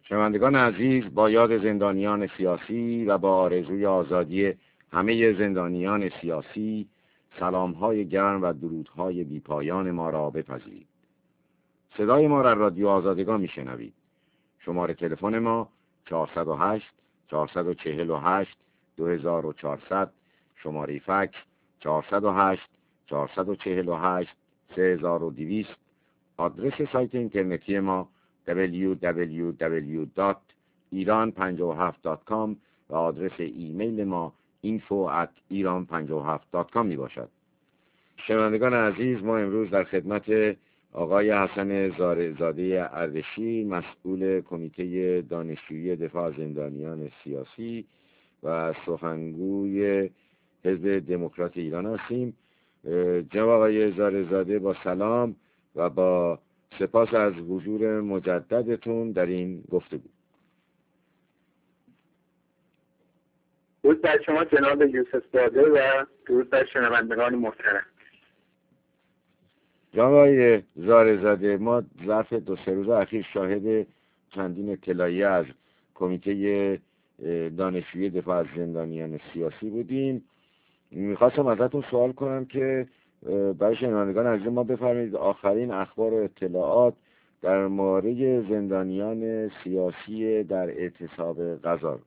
شنوندگان عزیز، با یاد زندانیان سیاسی و با آرزوی آزادی همه زندانیان سیاسی، سلام‌های گرم و درودهای بی‌پایان ما را بپذیرید. صدای ما را رادیو آزادگان میشنوید. شماره تلفن ما 408 448 2400، شماره فکس 408 448 3200، آدرس سایت اینترنتی ما www.iran57.com و آدرس ایمیل ما info@iran57.com می باشد. شنوندگان عزیز، ما امروز در خدمت آقای حسن زارزاده اردشی، مسئول کمیته دانشجویی دفاع از زندانیان سیاسی و سخنگوی حزب دموکرات ایران هستیم. جناب آقای زارزاده، با سلام و با سپاس از حضور مجددتون در این گفتگو. درود بر شما جناب یوسف زاده و درود بر شنوندگان محترم. جناب آقای زارزاده، ما ظرف 2-3 روز اخیر شاهد چندین اطلاعیه از کمیته دانشجویی دفاع از زندانیان سیاسی بودیم. میخواستم ازتون سوال کنم که برای شنوندگان عزیز ما بفرمایید آخرین اخبار و اطلاعات در مورد زندانیان سیاسی در اعتصاب غزه.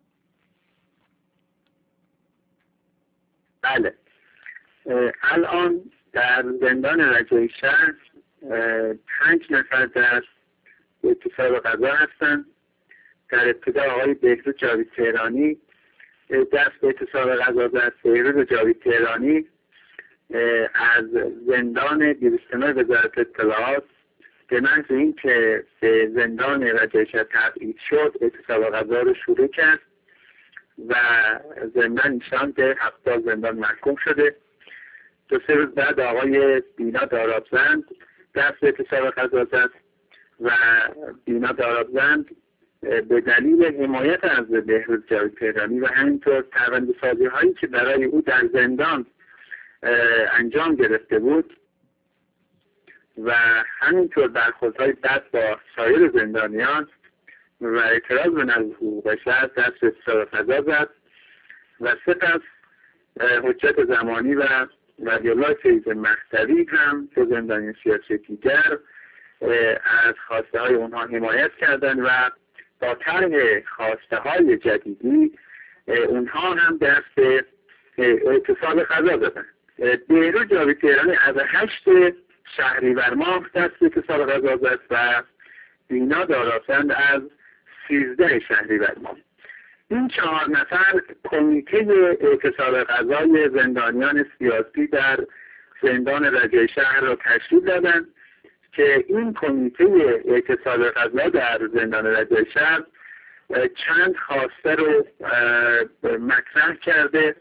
بله، الان در زندان رجایی شهر 5 نفر در اعتصاب غزه هستند. در ابتدا آقای بهروز جاوید تهرانی دست به اعتصاب غزه زد. بهروز جاوید تهرانی از زندان دیوستانه وزارت اطلاعات به محض این که به زندان رجایی شهر تبعید شد اعتصاب غزه رو شروع کرد و زندان ایشان به 70 زندان محکوم شده. 2-3 روز بعد آقای بینا دارابزند دست به اعتصاب غزه زد و بینا دارابزند به دلیل حمایت از بهروز جاوید تهرانی و همینطور پرونده‌سازی هایی که برای او در زندان انجام گرفته بود و همینطور برخوردهای بد با سایر زندانیان و اعتراض به نقض حقوق بشر دست به اعتصاب غزه زد و سپس حجت زمانی و ولی الله فیض مهدوی هم دو زندانی سیاسی دیگر از خواسته های اونها حمایت کردند و با طرح خواسته های جدیدی اونها هم دست به اعتصاب غزه زدند. بهروز جاوید تهرانی از 8 شهریور ماه دست به اعتصاب غزه زد و بینا دارابزند از 13 شهریور ماه. این 4 نفر کمیته اعتصاب غزه زندانیان سیاسی در زندان رجایی شهر را تشکیل دادند که این کمیته اعتصاب غزه در زندان رجایی شهر چند خواسته رو مطرح کرده،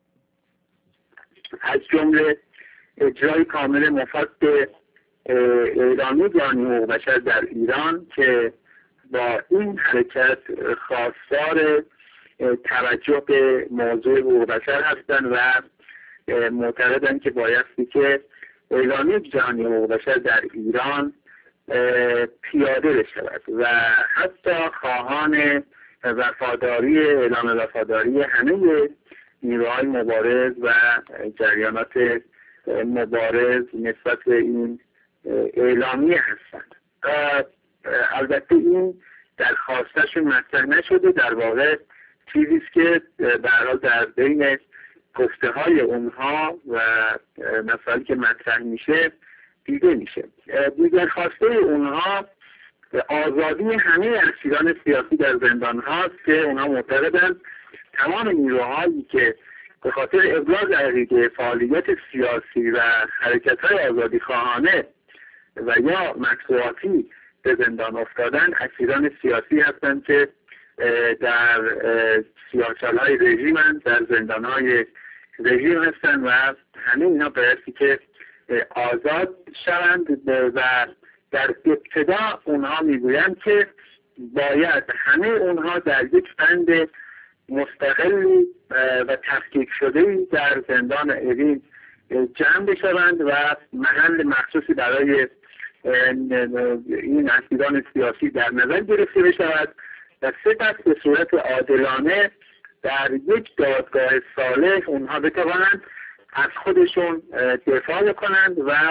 از جمله اجرای کامل مفاد اعلامیه جهانی حقوق بشر در ایران که با این حرکت خواستار توجه به موضوع حقوق بشر هستند و معتقدند که بایستی که اعلامیه جهانی حقوق بشر در ایران پیاده بشود و حتی خواهان وفاداری اعلام وفاداری همه نیروهای مبارز و جریانات مبارز نسبت به این اعلامیه هستند. البته این درخواستشون مطرح نشده، در واقع چیزی است که به هر حال در بین گفته های اونها و مسائلی که مطرح میشه دیده میشه. دیگر خواسته اونها آزادی همه اسیران سیاسی در زندان هاست که اونها معتقدند تمام نیروهایی که به خاطر ابراز عقیده فعالیت سیاسی و حرکت های آزادی خواهانه و یا مطبوعاتی به زندان افتادن اسیران سیاسی هستند که در سیاه‌چال‌های رژیم هستند، در زندان‌های رژیم هستند و همه اینا بایستی که آزاد شوند و در ابتدا اونها میگویند که باید همه اونها در یک بند مستقلی و تفکیک شده در زندان اوین جمع بشوند و محل مخصوصی برای این اسیران سیاسی در نظر گرفته بشود و سپس به صورت عادلانه در یک دادگاه صالح اونها بتوانند از خودشون دفاع کنند و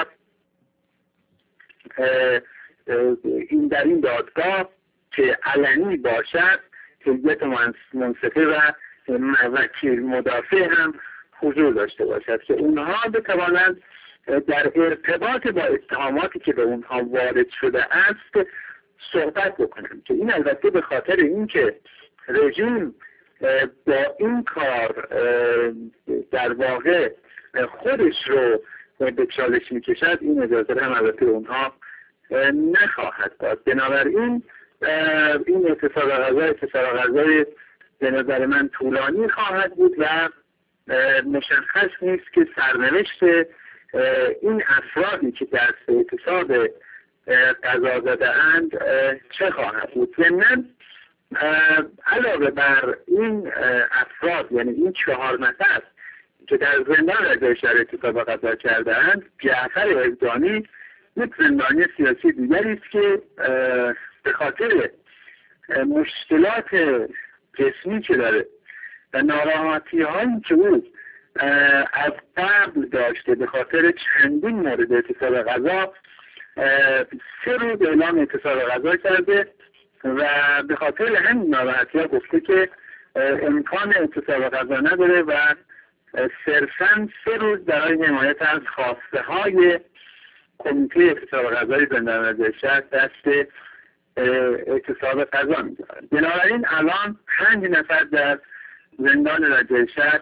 این در این دادگاه که علنی باشد هیئت منصفه و وکیل مدافع هم حضور داشته باشد که اونها بتوانند در ارتباط با اتهاماتی که به اونها وارد شده است صحبت بکنند، که این البته به خاطر اینکه رژیم با این کار در واقع خودش رو به چالش میکشد، این اجازه هم البته اونها نخواهد داد. بنابراین این اتصال غذای به نظر من طولانی خواهد بود و مشخص نیست که سرنوشت این افرادی که در اعتصاب قضا زده‌اند چه خواهد بود. ضمناً علاوه بر این افراد، یعنی این 4 نفر که در زندان رجایی شهر اعتصاب قضا کرده‌اند، جعفر عرجانی یک زندانی سیاسی دیگری است که به خاطر مشکلات جسمی که داره و ناراحتی هایی که او از قبل داشته به خاطر چندین مورد اعتصاب قضا 3 روز اعلام اعتصاب قضا کرده و به خاطر همین ناراحتی ها گفته که امکان اعتصاب قضا نداره و صرفاً 3 روز برای حمایت از خواسته های کمیته اعتصاب قضای زندان رجایی شهر دست اعتصاب قضا می‌ذارند. بنابراین الان 5 نفر در زندان رجایی شهر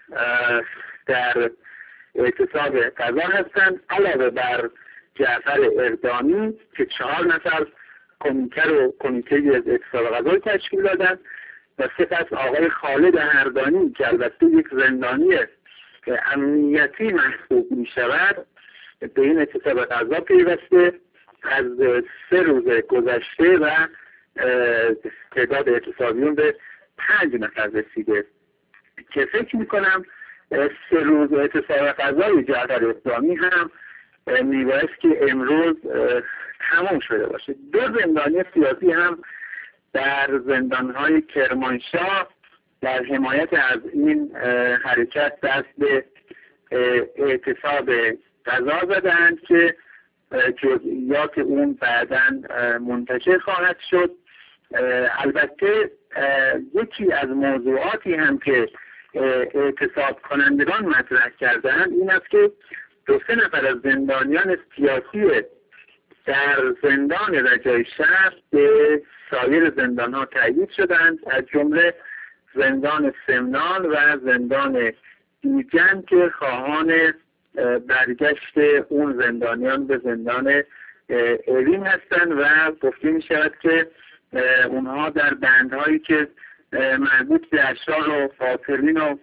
در اعتصاب قضا هستند، علاوه بر جعفر عرجانی که 4 نفر کمیته اعتصاب قضا تشکیل دادند و سپس آقای خالد هردانی که البته یک زندانی امنیتی محسوب می شود به این اعتصاب قضا پیوسته. از 3 روز گذشته و تعداد اعتصابیون به 5 نفر رسیده که فکر میکنم 3 روز اعتصاب قضای جعفر عرجانی هم میبایست که امروز تمام شده باشه. 2 زندانی سیاسی هم در زندانهای کرمانشاه در حمایت از این حرکت دست به اعتصاب قضا زدند که جزئیات اون بعداً منتشر خواهد شد. البته یکی از موضوعاتی هم که اعتصاب کنندگان مطرح کردند این است که 2-3 نفر از زندانیان سیاسی در زندان رجایی شهر به سایر زندان‌ها تأیید شدند، از جمله زندان سمنان و زندان ایجن که خواهان برگشت اون زندانیان به زندان اوین هستند و گفته می شود که اونها در بندهایی که مربوط به اشرار و قاتلین و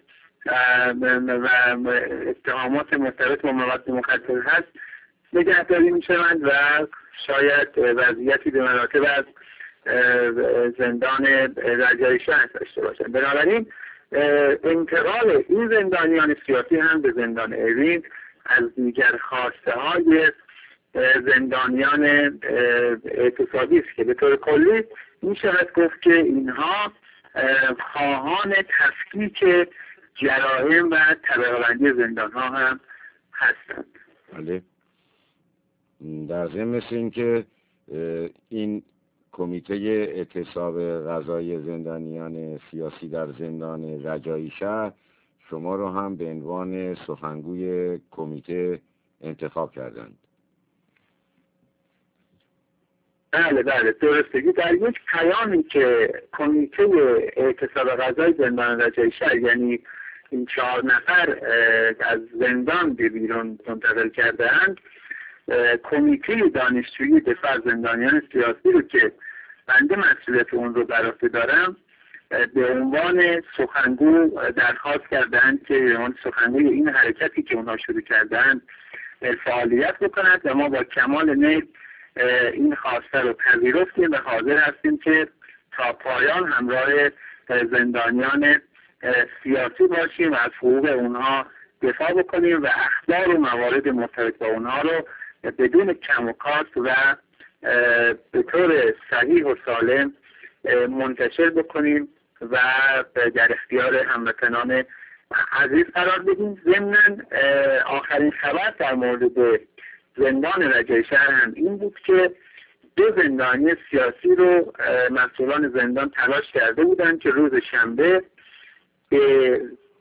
اتهامات مرتبط با مواد مخدر هست نگهداری می شوند و شاید وضعیتی به مراتب از زندان رجایی شهر داشته باشند. بنابراین انتقال این زندانیان سیاسی هم به زندان اوین از دیگر خواسته های زندانیان اعتصابی است که به طور کلی می شود گفت که اینها خواهان تفکیک جرایم و طبقه‌بندی زندان ها هم هستند. بله. در ضمن مثل این که این کمیته اعتصاب قضای زندانیان سیاسی در زندان رجایی شهر شما رو هم به عنوان سخنگوی کمیته انتخاب کردند. بله درستگی در یک پیامی که کمیته اعتصاب قضای زندان رجایی شهر، یعنی این 4 نفر از زندان به بیرون منتقل کرده‌اند، کمیته دانشجویی دفاع از زندانیان سیاسی رو که بنده مسئولیت اون رو بر عهده دارم به عنوان سخنگو درخواست کردند که به عنوان سخنگوی این حرکتی که اونها شروع کردند فعالیت بکنند و ما با کمال میل این خواسته رو پذیرفتیم و حاضر هستیم که تا پایان همراه زندانیان سیاسی باشیم و از حقوق اونها دفاع بکنیم و اخبار و موارد مرتبط با اونها رو بدون کم و کاست و به طور صحیح و سالم منتشر بکنیم و در اختیار هموطنان عزیز قرار بدیم. ضمناً آخرین خبر در مورد زندان رجایی شهر هم این بود که 2 زندانی سیاسی رو مسئولان زندان تلاش کرده بودند که روز شنبه به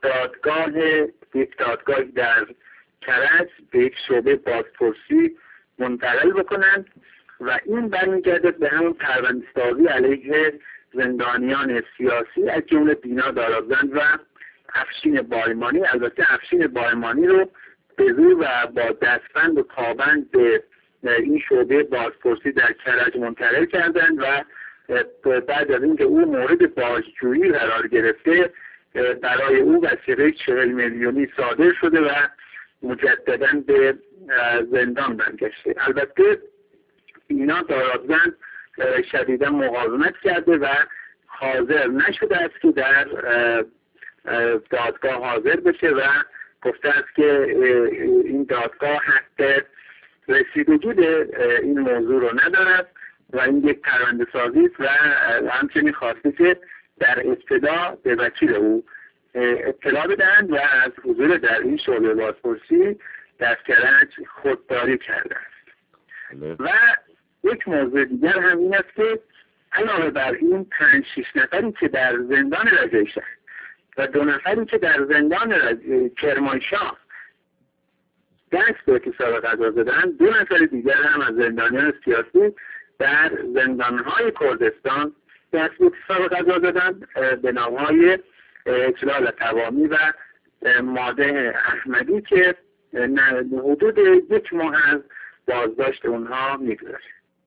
دادگاهی در کرج به یک شعبه بازپرسی منتقل بکنند و این برمیگردد به همون پرونده‌سازی علیه زندانیان سیاسی از جمله دینا دارابزند و افشین بایمانی. البته افشین بایمانی رو به زور و با دستبند و پابند به این شعبه بازپرسی در کرج منتقل کردند و بعد از اینکه او مورد بازجویی قرار گرفته برای او وثیقه 40 میلیونی صادر شده و مجددا به زندان برگشته. البته اینا دارابزند شدیدا مقاومت کرده و حاضر نشده است که در دادگاه حاضر بشه و گفته است که این دادگاه حق رسیدگی به این موضوع رو ندارد و این یک پرونده سازی است و همچنین خواسته که در ابتدا به وکیل او اطلاع بدهند و از حضور در این شعبه بازپرسی در کرج خودداری کرده است. و یک موضوع دیگر هم این است که علاوه بر این 5-6 نفری که در زندان رجایی شهر و 2 نفری که در زندان کرمانشاه دست به اعتصاب قضا زدن، 2 نفر دیگر هم از زندانیان سیاسی در زندانهای کردستان دست به اعتصاب قضا زدن به نامهای اجلال توامی و ماده احمدی که حدود 1 ماه از بازداشت اونها میگذره.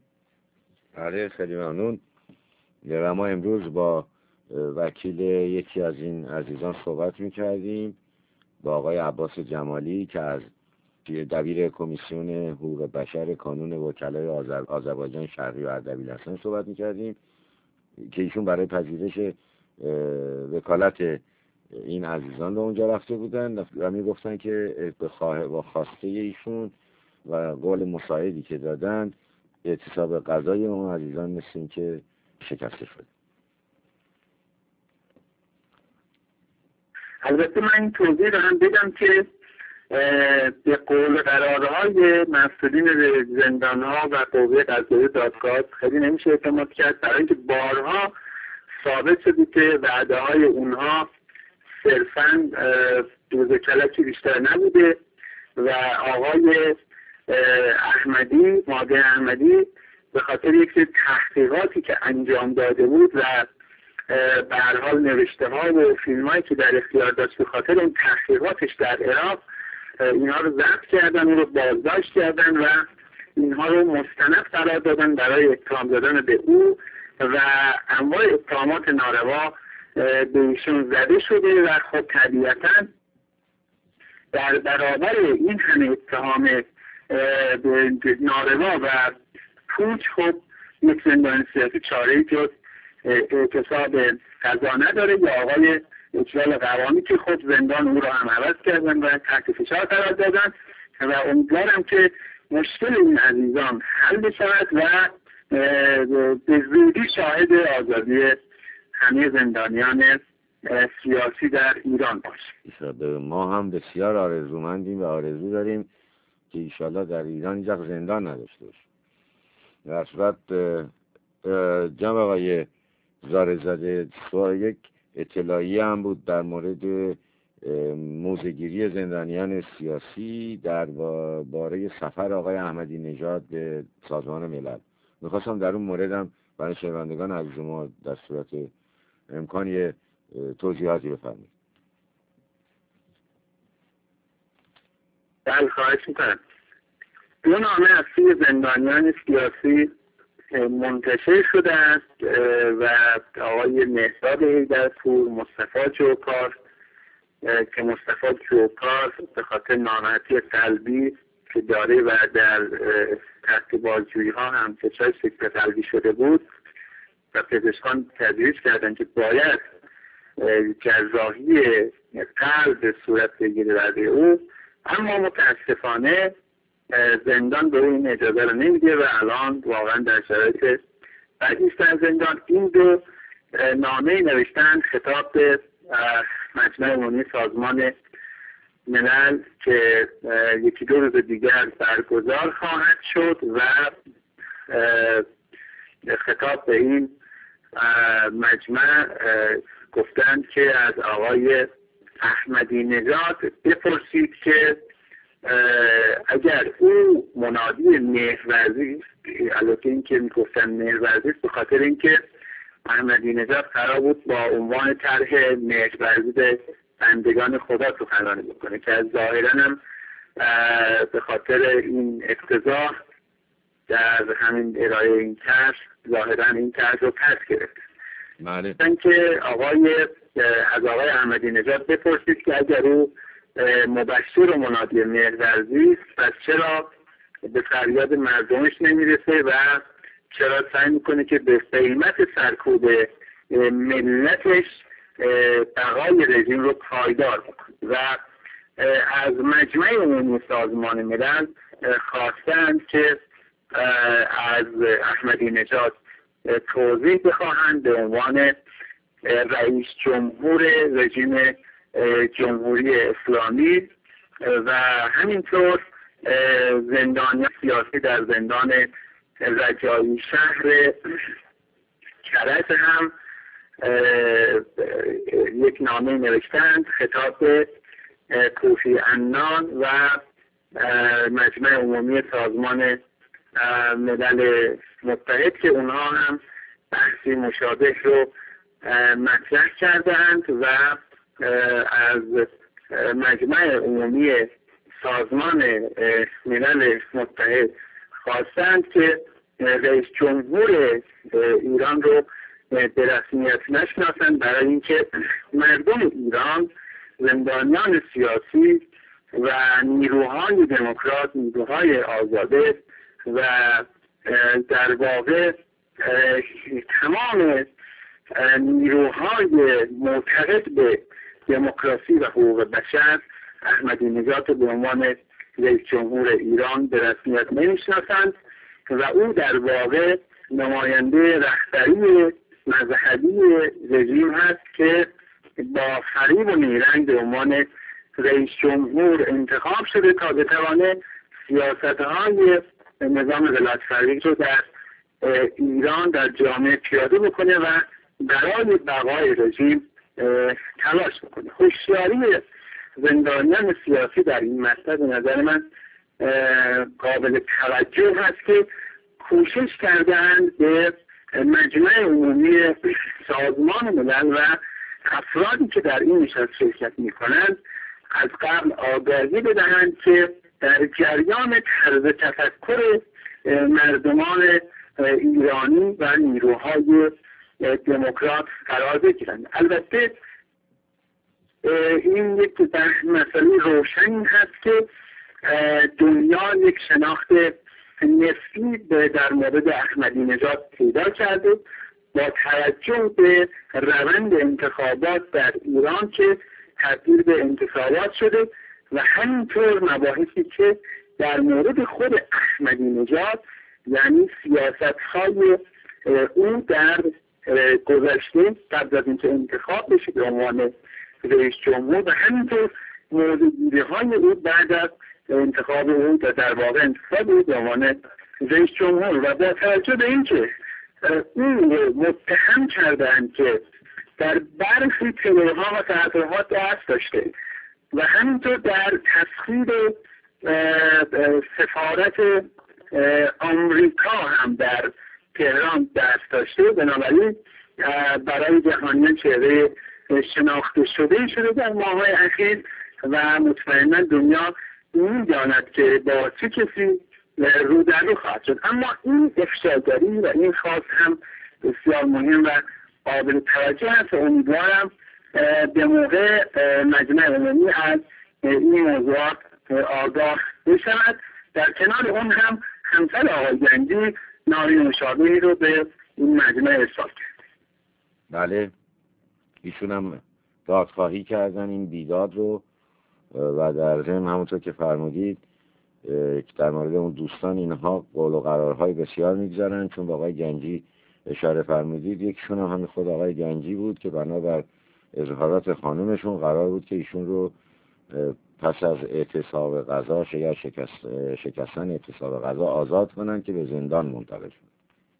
بله، خیلی ممنون. ما امروز با وکیل یکی از این عزیزان صحبت میکردیم، با آقای عباس جمالی که از دبیر کمیسیون حقوق بشر کانون وکلای آذربایجان شرقی و اردبیل صحبت میکردیم که ایشون برای پذیرش وکالت این عزیزان به اونجا رفته بودن و میگفتن که با خواسته ایشون و قول مساعدی که دادن اعتصاب قضایی اون عزیزان مثل که شکسته شده. البته من این توضیح دارم بگم که به قول قرارهای مسئولین زندانها و قوه قضاییه دادگاه خیلی نمیشه اعتماد کرد، برای اینکه بارها ثابت شده که وعده های اونها صرفاً دوز کلکی بیشتر نبوده و آقای احمدی، ماده احمدی به خاطر یک تحقیقاتی که انجام داده بود و به هر حال نوشته ها و فیلم هایی که در اختیار داشت به خاطر این تحقیقاتش در عراق اینها رو ضبط کردن، اون رو بازداشت کردن و اینها رو مستند قرار دادن برای اتهام دادن به او و انواع اتهامات ناروا به ایشون زده شده و خب طبیعتاً در برابر این همه اتهام ناروا و پوچ خب یک زندان سیاسی چاره‌ای جز اعتصاب قضا نداره. یا آقای اجلال قوامی که خب زندان او را هم عوض کردن و تحت فشار قرار دادن و امیدوارم که مشکل این عزیزان حل بشود و به زودی شاهد آزادی همه زندانیان سیاسی در ایران باشیم. ما هم بسیار آرزومندیم و آرزو داریم که انشاءالله در ایران اینجا زندان نداشته باشیم. در صورت جناب آقای زارزاده یک اطلاعیه هم بود در مورد موضع‌گیری زندانیان سیاسی در باره سفر آقای احمدی نژاد به سازمان ملل. میخواستم در اون موردم برای شنوندگان عزیز ما در صورت امکانی توضیحاتی بفرمایید. بله، خواهش میکنم. 2 نامه از سوی زندانیان سیاسی منتشر شده است و آقای مهداد حیدرپور، مصطفی جوکار که مصطفی جوکار به خاطر ناراحتی قلبی که داره و در تحت بازجویی ها هم فشار سکته قلبی شده بود و پزشکان تدریج کردن که باید جراحی قلب به صورت بگیره برای او، اما متاسفانه زندان به این اجازه رو نمیده و الان واقعا در شرایط بعدیش در زندان، این دو نامه نوشتن خطاب به مجمع عمومی سازمان ملل که یکی دو روز دیگر برگزار خواهد شد و خطاب به این مجمع گفتند که از آقای احمدی نژاد بپرسید که اگر او منادی مهرورزی است، البته این که میگفتن مهرورزی است به خاطر اینکه احمدی نژاد قرار بود با عنوان طرح مهرورزی به بندگان خدا سخنرانی بکنه که از ظاهرا هم به خاطر این اقتضا در همین ارائه این طرح ظاهرا این طرح رو پس گرفت. بله. که از آقای احمدی نژاد بپرسید که اگر او مبشر و منادی مهرورزی است پس چرا به فریاد مردمش نمیرسه و چرا سعی میکنه که به قیمت سرکوب ملتش بقای رژیم رو پایدار بکنه و از مجمع عمومی سازمان ملل خواستند که از احمدی نژاد توضیح بخواهند به عنوان رئیس جمهور رژیم جمهوری اسلامی و همینطور زندانیان سیاسی در زندان رجایی شهر کرج هم یک نامه نوشتند خطاب به کوفی عنان و مجمع عمومی سازمان ملل متحد که اونها هم بحثی مشابه رو مطرح کردند و از مجمع عمومی سازمان ملل متحد خواستند که رئیس جمهور ایران رو به رسمیت نشناسند برای اینکه مردم ایران، زندانیان سیاسی و نیروهای دموکرات، نیروهای آزاده و در واقع تمام نیروهای معتقد به دموکراسی و حقوق بشر احمدی نژاد به عنوان رئیس جمهور ایران به رسمیت نمیشناسند و او در واقع نماینده رهبری مذهبی رژیم هست که با فریب و نیرنگ به عنوان رئیس جمهور انتخاب شده تا بتوانه سیاست‌های نظام ولایت‌فقیه رو در ایران در جامعه پیاده بکنه و برای بقای رژیم تلاش بکنه. هوشیاری زندانیان سیاسی در این مسئله به نظر من قابل توجه هست که کوشش کردند به مجمع عمومی سازمان ملل و افرادی که در این نشست شرکت میکنند از قبل آگاهی بدهند که در جریان طرز تفکر مردمان ایرانی و نیروهای دموکرات قرار بگیرند. البته این یک مسئله روشنی هست که دنیا یک شناخت نسبی در مورد احمدی نژاد پیدا کرده با توجه به روند انتخابات در ایران که تبدیل به انتخابات شده و همینطور مباحثی که در مورد خود احمدی نژاد یعنی سیاست‌های او در گذشته قبل از اینکه انتخاب بشه به عنوان رئیس جمهور و همینطور موضوعگیری‌های او بعد از انتخاب او در واقع انتخاب او به عنوان رئیس جمهور و با توجه به اینکه او متهم کردند که در برخی ترورها و تحریم‌ها دست داشته و همینطور در تسخیر سفارت آمریکا هم در تهران دست داشته، بنابراین برای جهانیان چهره شناخته شده در ماه‌های اخیر و مطمئنا دنیا می‌داند که با چه کسی رو در رو خواهد شد. اما این افشاگری و این خواست هم بسیار مهم و قابل توجه است. امیدوارم به موقع مجمع عمومی از این موضوعات آگاه بشود. در کنار اون هم همسر آقای گنجی نامه مشابهی رو به این مجمع ارسال کرد. بله، ایشون هم دادخواهی کردن این بیداد رو و در ضمن همونطور که فرمودید در مورد اون دوستان اینها قول و قرارهای بسیار میگذارن، چون با آقای گنجی اشاره فرمودید، یکشون هم همین خود آقای گنجی بود که بنابر اظهارات خانومشون قرار بود که ایشون رو پس از اعتصاب غذا یا شکستن اعتصاب غذا آزاد کنن که به زندان منتقل شد.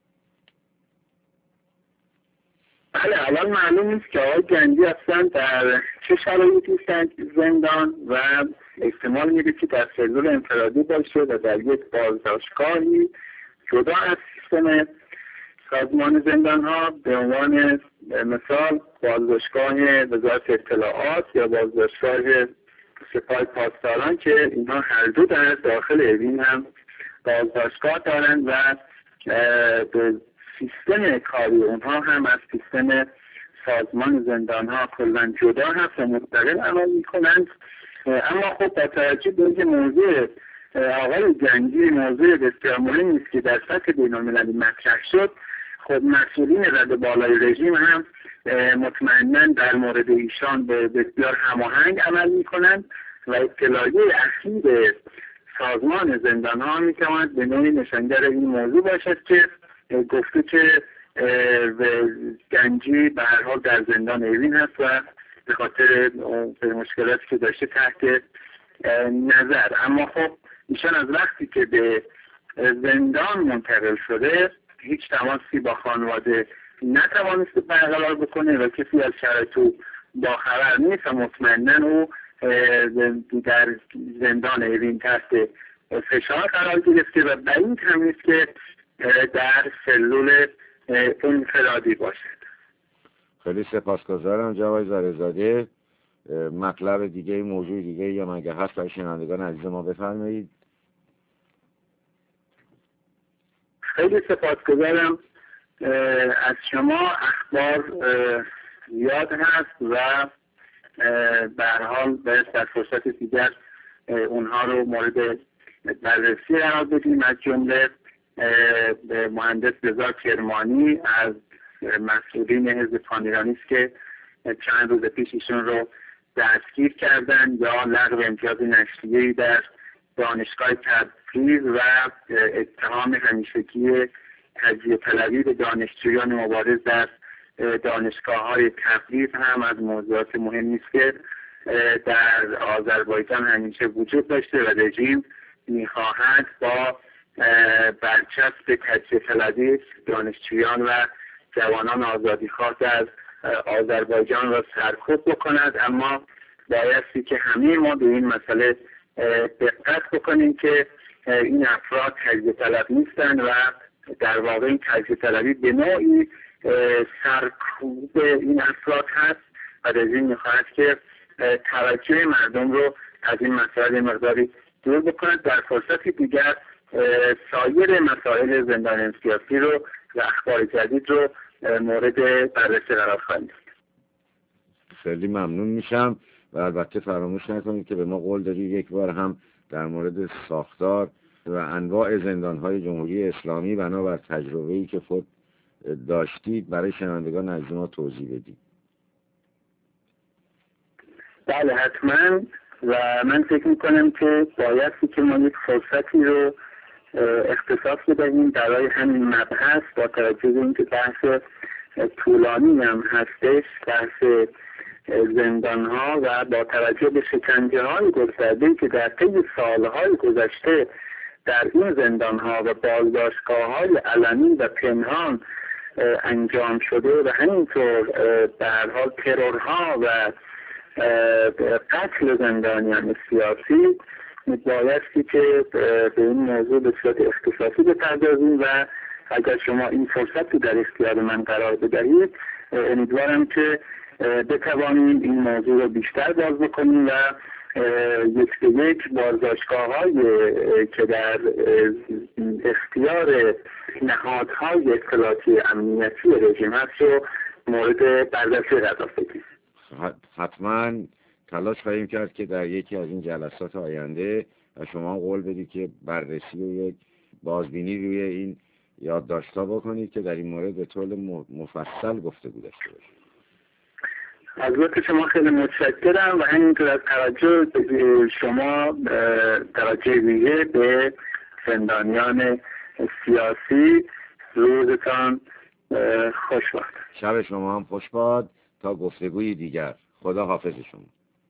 بله، الان معلوم نیست که آقای گنجی اصلا در چه شرایطی زندان و احتمال میده که در سلول انفرادی باشه و در یک بازداشتگاهی جدا از سیستم سازمان زندان ها، به عنوان مثال بازداشتگاه وزارت اطلاعات یا بازداشتگاه سپاه پاسداران که اینها هر دو در داخل اوین هم بازداشتگاه دارن و به سیستم کاری اونها هم از سیستم سازمان زندان ها کلا جدا هست و مستقل عمل میکنند. اما خب با توجه به اینکه موضوع آقای گنجی موضوع بسیار مهمی است که در سطح بین‌المللی مطرح شد، خب مسئولین رد بالای رژیم هم مطمئناً در مورد ایشان به بسیار هماهنگ عمل میکنند و اطلاعیه اخیر سازمان زندان ها میتواند به نوعی نشانگر این موضوع باشد که گفته که گنجی به هر حال در زندان اوین هست و به خاطر مشکلاتی که داشته تحت نظر. اما خب ایشان از وقتی که به زندان منتقل شده هیچ تماسی با خانواده نتوانسته برقرار بکنه و کسی از شرایط او باخبر نیست و مطمئناً او در زندان اوین تحت فشار قرار گرفته و بعید هم نیست که در سلول انفرادی باشد. خیلی سپاسگزارم جناب زارع‌زاده. مطلب دیگه، موضوع دیگه یا مگه هست برای شنوندگان عزیز ما بفرمایید. خیلی سپاسگزارم از شما. اخبار زیاد هست و به هر حال باید در فرصت دیگر اونها رو مورد بررسی قرار بدیم. از جمله به مهندس رضا کرمانی از مسئولین حزب پانیرانی است که چند روز پیش ایشون رو دستگیر کردن یا لغو امتیاز نشریه‌ای در دانشگاه تبریز و اتهام همیشگی تجزیه طلبی به دانشجویان مبارز در دانشگاه‌های تبریز هم از موضوعات مهمی است که در آذربایجان همیشه وجود داشته و رژیم می‌خواهد با برچسب تجزیه طلبی دانشجویان و جوانان آزادیخواه از آذربایجان را سرکوب بکند. اما بایستی که همه ما به این مسئله دقت بکنیم که این افراد تجزیه طلب نیستند و در واقع این تجزیه طلبی به نوعی سرکوب این افراد هست و رژیم می‌خواهد که توجه مردم رو از این مسائل مقداری دور بکند. در فرصتی دیگر سایر مسائل زندان سیاسی رو و اخبار جدید رو مورد بررسی قرار خواهیم داد. خیلی ممنون میشم و البته فراموش نکنید که به ما قول دادید یک بار هم در مورد ساختار و انواع زندان‌های جمهوری اسلامی بنابر تجربه‌ای که خود داشتید برای شنوندگان عزیز ما توضیح بدید. بله حتما، و من فکر میکنم که بایستی که ما یک فرصتی رو اختصاص بدهیم برای همین مبحث با توجه به اینکه بحث طولانی هم هستش، بحث زندان‌ها و با توجه به شکنجه‌های گسترده‌ای که در طی سال‌های گذشته در این زندان‌ها و بازداشتگاه‌های علنی و پنهان انجام شده و همینطور به هر حال ترورها و قتل زندانیان سیاسی، بایستی که به این موضوع به صورت اختصاصی بپردازیم و اگر شما این فرصت رو در اختیار من قرار بدهید امیدوارم که بتوانیم این موضوع رو بیشتر باز بکنیم و یک به یک بازداشتگاه‌های که در اختیار نهادهای اطلاعاتی امنیتی رژیم هست رو مورد بررسی قرار بدیم. حتما تلاش خواهیم کرد که در یکی از این جلسات آینده شما قول بدید که بررسی و یک بازبینی روی این یادداشت‌ها بکنید که در این مورد به طور مفصل گفتگو داشته باشید. از لطف شما خیلی متشکرم و همینطور از توجه شما، توجه ویژه به زندانیان سیاسی. روزتان خوش باد. شب شما هم خوش باد. تا گفتگوی دیگر. خدا حافظ شما.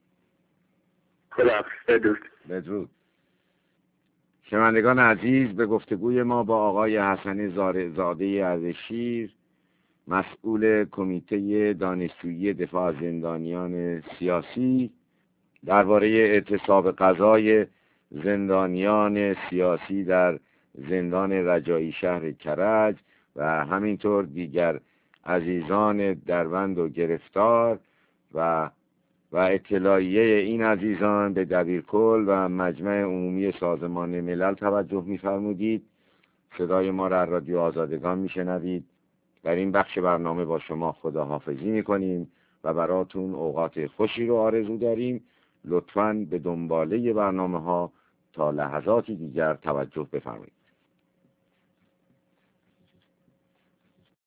خدا بدرود. بدرود. شنوندگان عزیز، به گفتگوی ما با آقای حسن زاده اردشیر، مسئول کمیته دانشجویی دفاع از زندانیان سیاسی، درباره اعتصاب قضای زندانیان سیاسی در زندان رجایی شهر کرج و همینطور دیگر عزیزان دربند و گرفتار و اطلاعیه این عزیزان به دبیرکل و مجمع عمومی سازمان ملل توجه می‌فرمودید. صدای ما را رادیو آزادگان میشنوید. در این بخش برنامه با شما خداحافظی میکنیم و براتون اوقات خوشی رو آرزو داریم. لطفاً به دنباله برنامه ها تا لحظاتی دیگر توجه بفرمایید.